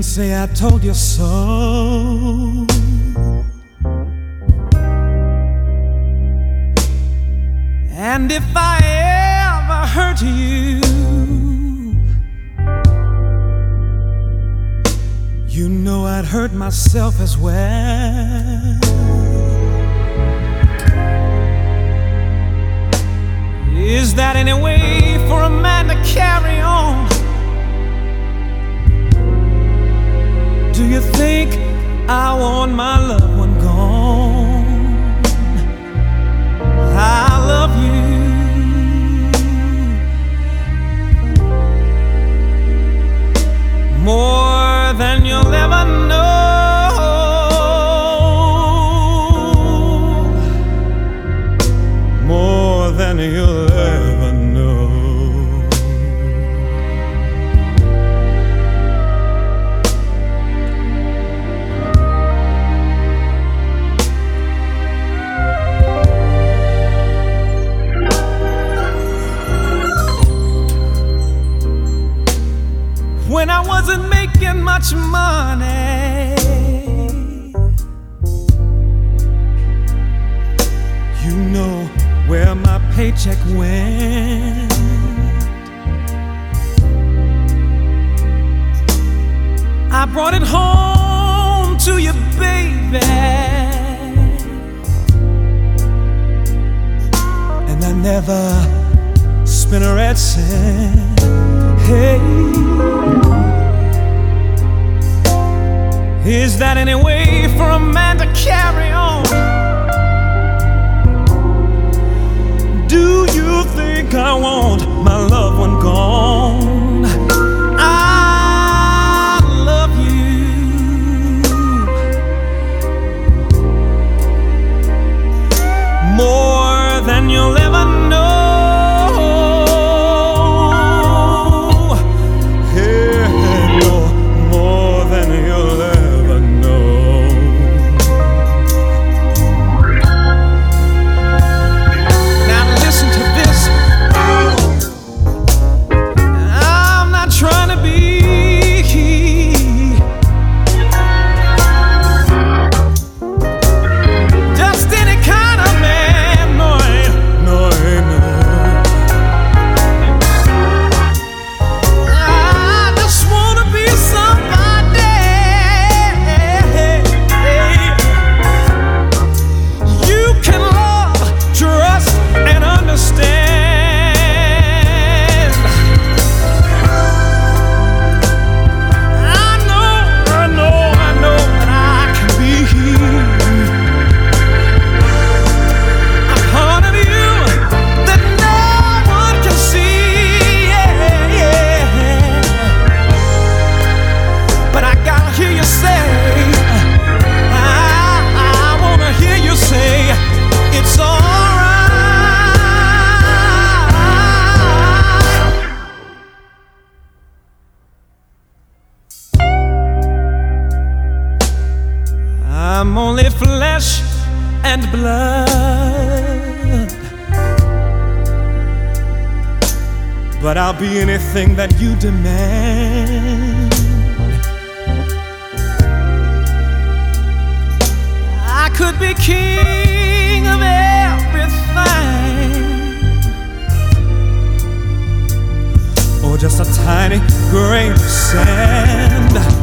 say I told you so. And if I ever hurt you, you know I'd hurt myself as well. Is that any way for a man to carry on? Do you think I want my loved one gone? I love you more than you'll ever know, more than you'll ever know. When I wasn't making much money, you know where my paycheck went. I brought it home to you, baby, and I never spent a red cent. Hey, is that any way for a man to carry on? Do you think I want my loved one gone? I love you more than you'll ever know. I'm only flesh and blood, but I'll be anything that you demand. I could be king of everything, or just a tiny grain of sand.